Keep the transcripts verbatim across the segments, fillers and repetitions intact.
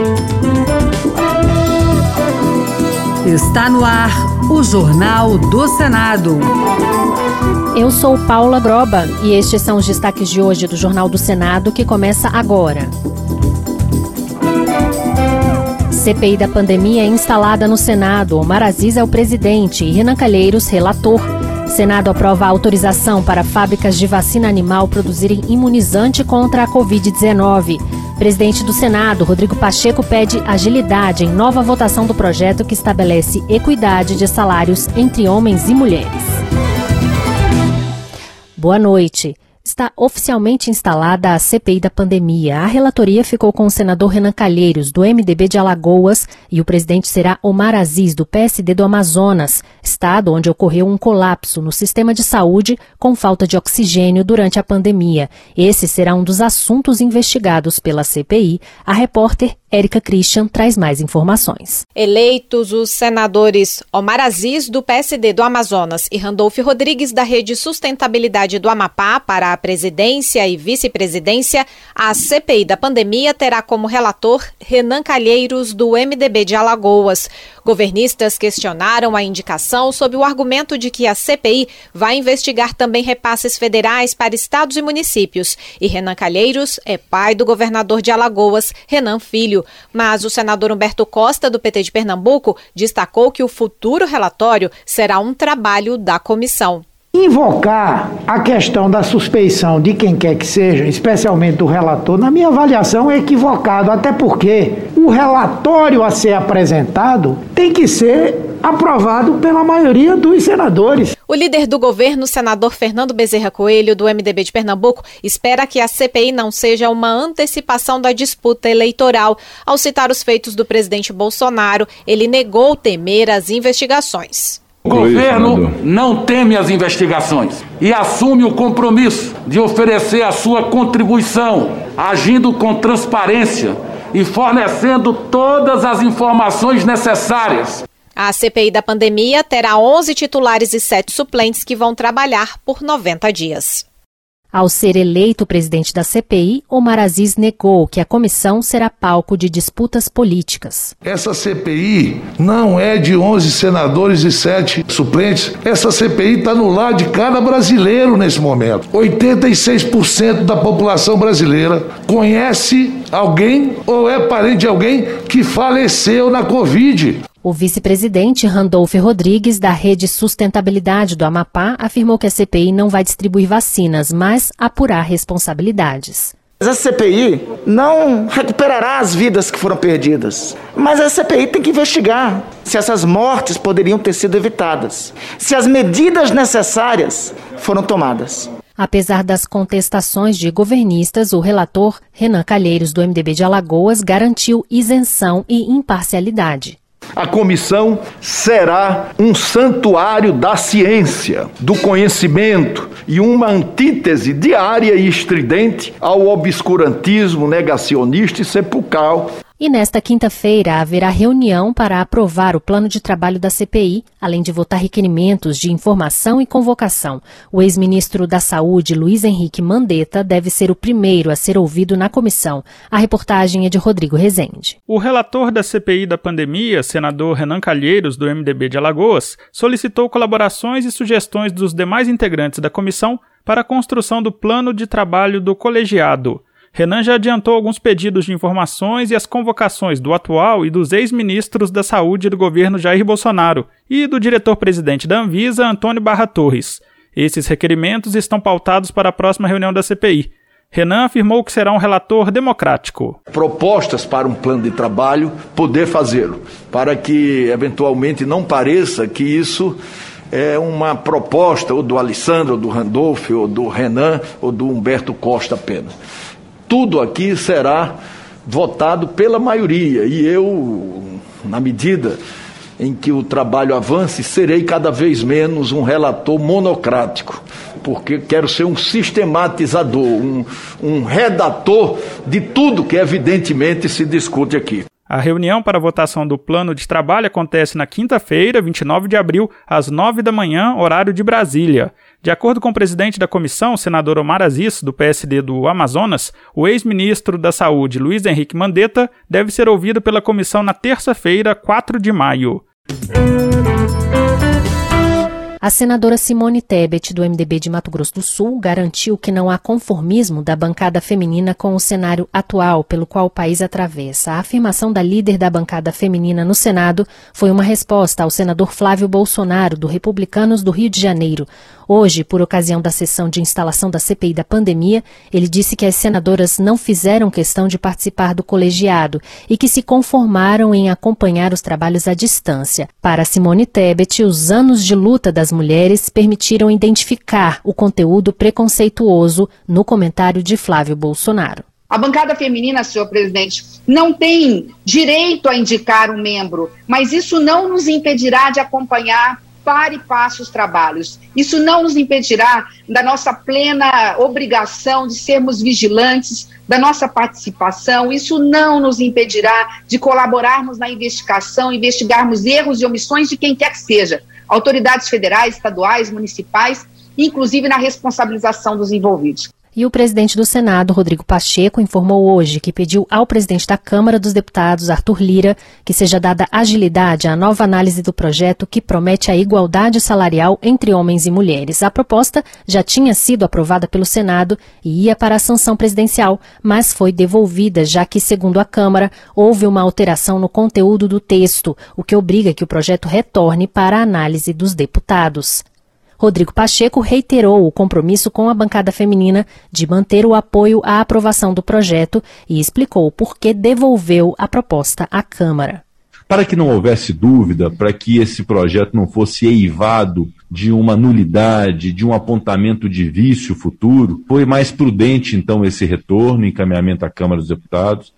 Está no ar o Jornal do Senado. Eu sou Paula Groba e estes são os destaques de hoje do Jornal do Senado, que começa agora. C P I da pandemia é instalada no Senado. Omar Aziz é o presidente e Renan Calheiros, relator. Senado aprova a autorização para fábricas de vacina animal produzirem imunizante contra a covid dezenove. Presidente do Senado, Rodrigo Pacheco, pede agilidade em nova votação do projeto que estabelece equidade de salários entre homens e mulheres. Boa noite. Está oficialmente instalada a C P I da pandemia. A relatoria ficou com o senador Renan Calheiros, do M D B de Alagoas, e o presidente será Omar Aziz, do P S D do Amazonas, estado onde ocorreu um colapso no sistema de saúde com falta de oxigênio durante a pandemia. Esse será um dos assuntos investigados pela C P I. A repórter Érica Christian traz mais informações. Eleitos os senadores Omar Aziz, do P S D do Amazonas, e Randolfo Rodrigues, da Rede Sustentabilidade do Amapá, para a presidência e vice-presidência, a C P I da pandemia terá como relator Renan Calheiros, do M D B de Alagoas. Governistas questionaram a indicação sob o argumento de que a C P I vai investigar também repasses federais para estados e municípios. E Renan Calheiros é pai do governador de Alagoas, Renan Filho. Mas o senador Humberto Costa, do P T de Pernambuco, destacou que o futuro relatório será um trabalho da comissão. Invocar a questão da suspeição de quem quer que seja, especialmente do relator, na minha avaliação é equivocado, até porque o relatório a ser apresentado tem que ser aprovado pela maioria dos senadores. O líder do governo, senador Fernando Bezerra Coelho, do M D B de Pernambuco, espera que a C P I não seja uma antecipação da disputa eleitoral. Ao citar os feitos do presidente Bolsonaro, ele negou temer as investigações. O governo não teme as investigações e assume o compromisso de oferecer a sua contribuição, agindo com transparência e fornecendo todas as informações necessárias. A C P I da pandemia terá onze titulares e sete suplentes que vão trabalhar por noventa dias. Ao ser eleito presidente da C P I, Omar Aziz negou que a comissão será palco de disputas políticas. Essa C P I não é de onze senadores e sete suplentes. Essa C P I está no lado de cada brasileiro nesse momento. oitenta e seis por cento da população brasileira conhece alguém ou é parente de alguém que faleceu na Covid. O vice-presidente Randolfo Rodrigues, da Rede Sustentabilidade do Amapá, afirmou que a C P I não vai distribuir vacinas, mas apurar responsabilidades. A C P I não recuperará as vidas que foram perdidas, mas a C P I tem que investigar se essas mortes poderiam ter sido evitadas, se as medidas necessárias foram tomadas. Apesar das contestações de governistas, o relator Renan Calheiros, do M D B de Alagoas, garantiu isenção e imparcialidade. A comissão será um santuário da ciência, do conhecimento e uma antítese diária e estridente ao obscurantismo negacionista e sepulcral. E nesta quinta-feira haverá reunião para aprovar o plano de trabalho da C P I, além de votar requerimentos de informação e convocação. O ex-ministro da Saúde, Luiz Henrique Mandetta, deve ser o primeiro a ser ouvido na comissão. A reportagem é de Rodrigo Rezende. O relator da C P I da pandemia, senador Renan Calheiros, do M D B de Alagoas, solicitou colaborações e sugestões dos demais integrantes da comissão para a construção do plano de trabalho do colegiado. Renan já adiantou alguns pedidos de informações e as convocações do atual e dos ex-ministros da Saúde do governo Jair Bolsonaro e do diretor-presidente da Anvisa, Antônio Barra Torres. Esses requerimentos estão pautados para a próxima reunião da C P I. Renan afirmou que será um relator democrático. Propostas para um plano de trabalho, poder fazê-lo, para que eventualmente não pareça que isso é uma proposta ou do Alessandro, ou do Randolfo, ou do Renan, ou do Humberto Costa apenas. Tudo aqui será votado pela maioria e eu, na medida em que o trabalho avance, serei cada vez menos um relator monocrático, porque quero ser um sistematizador, um, um redator de tudo que evidentemente se discute aqui. A reunião para a votação do plano de trabalho acontece na quinta-feira, vinte e nove de abril, às nove da manhã, horário de Brasília. De acordo com o presidente da comissão, o senador Omar Aziz, do P S D do Amazonas, o ex-ministro da Saúde, Luiz Henrique Mandetta, deve ser ouvido pela comissão na terça-feira, quatro de maio. A senadora Simone Tebet, do M D B de Mato Grosso do Sul, garantiu que não há conformismo da bancada feminina com o cenário atual pelo qual o país atravessa. A afirmação da líder da bancada feminina no Senado foi uma resposta ao senador Flávio Bolsonaro, do Republicanos do Rio de Janeiro. Hoje, por ocasião da sessão de instalação da C P I da pandemia, ele disse que as senadoras não fizeram questão de participar do colegiado e que se conformaram em acompanhar os trabalhos à distância. Para Simone Tebet, os anos de luta das mulheres permitiram identificar o conteúdo preconceituoso no comentário de Flávio Bolsonaro. A bancada feminina, senhor presidente, não tem direito a indicar um membro, mas isso não nos impedirá de acompanhar para e passo os trabalhos. Isso não nos impedirá da nossa plena obrigação de sermos vigilantes, da nossa participação. Isso não nos impedirá de colaborarmos na investigação, investigarmos erros e omissões de quem quer que seja, autoridades federais, estaduais, municipais, inclusive na responsabilização dos envolvidos. E o presidente do Senado, Rodrigo Pacheco, informou hoje que pediu ao presidente da Câmara dos Deputados, Arthur Lira, que seja dada agilidade à nova análise do projeto que promete a igualdade salarial entre homens e mulheres. A proposta já tinha sido aprovada pelo Senado e ia para a sanção presidencial, mas foi devolvida, já que, segundo a Câmara, houve uma alteração no conteúdo do texto, o que obriga que o projeto retorne para a análise dos deputados. Rodrigo Pacheco reiterou o compromisso com a bancada feminina de manter o apoio à aprovação do projeto e explicou por que devolveu a proposta à Câmara. Para que não houvesse dúvida, para que esse projeto não fosse eivado de uma nulidade, de um apontamento de vício futuro, foi mais prudente, então, esse retorno, encaminhamento à Câmara dos Deputados.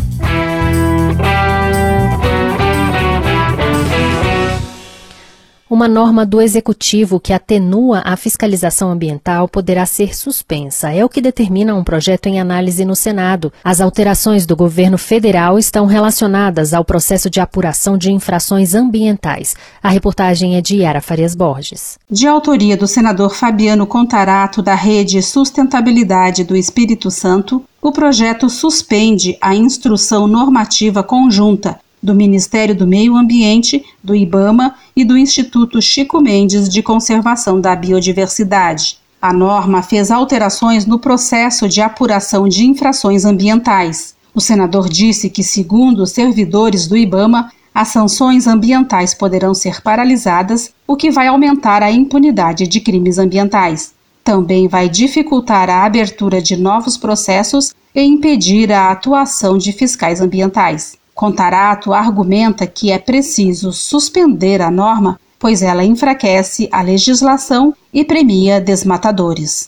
Uma norma do Executivo que atenua a fiscalização ambiental poderá ser suspensa. É o que determina um projeto em análise no Senado. As alterações do governo federal estão relacionadas ao processo de apuração de infrações ambientais. A reportagem é de Yara Farias Borges. De autoria do senador Fabiano Contarato, da Rede Sustentabilidade do Espírito Santo, o projeto suspende a instrução normativa conjunta do Ministério do Meio Ambiente, do IBAMA e do Instituto Chico Mendes de Conservação da Biodiversidade. A norma fez alterações no processo de apuração de infrações ambientais. O senador disse que, segundo os servidores do IBAMA, as sanções ambientais poderão ser paralisadas, o que vai aumentar a impunidade de crimes ambientais. Também vai dificultar a abertura de novos processos e impedir a atuação de fiscais ambientais. Contarato argumenta que é preciso suspender a norma, pois ela enfraquece a legislação e premia desmatadores.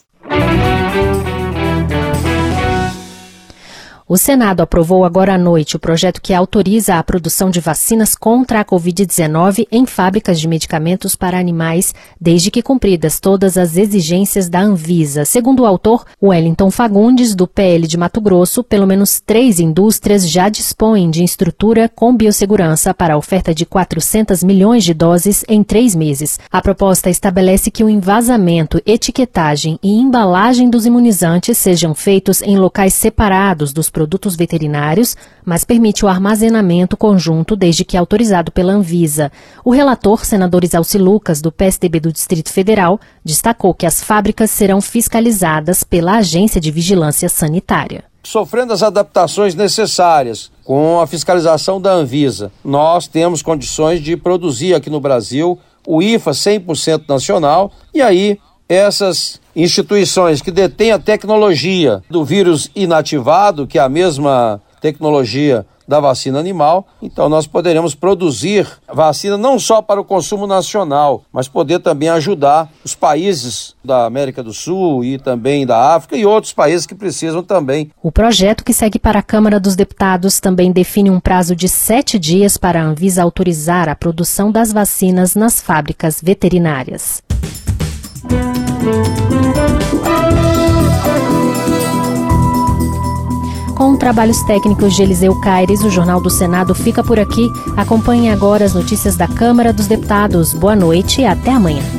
O Senado aprovou agora à noite o projeto que autoriza a produção de vacinas contra a covid dezenove em fábricas de medicamentos para animais, desde que cumpridas todas as exigências da Anvisa. Segundo o autor, Wellington Fagundes, do P L de Mato Grosso, pelo menos três indústrias já dispõem de estrutura com biossegurança para a oferta de quatrocentos milhões de doses em três meses. A proposta estabelece que o envasamento, etiquetagem e embalagem dos imunizantes sejam feitos em locais separados dos produtos veterinários, mas permite o armazenamento conjunto desde que autorizado pela Anvisa. O relator, senador Isalci Lucas, do P S D B do Distrito Federal, destacou que as fábricas serão fiscalizadas pela Agência de Vigilância Sanitária. Sofrendo as adaptações necessárias com a fiscalização da Anvisa, nós temos condições de produzir aqui no Brasil o I F A cem por cento nacional e aí essas instituições que detêm a tecnologia do vírus inativado, que é a mesma tecnologia da vacina animal, então nós poderemos produzir vacina não só para o consumo nacional, mas poder também ajudar os países da América do Sul e também da África e outros países que precisam também. O projeto, que segue para a Câmara dos Deputados, também define um prazo de sete dias para a Anvisa autorizar a produção das vacinas nas fábricas veterinárias. Com trabalhos técnicos de Eliseu Caires, o Jornal do Senado fica por aqui. Acompanhe agora as notícias da Câmara dos Deputados. Boa noite e até amanhã.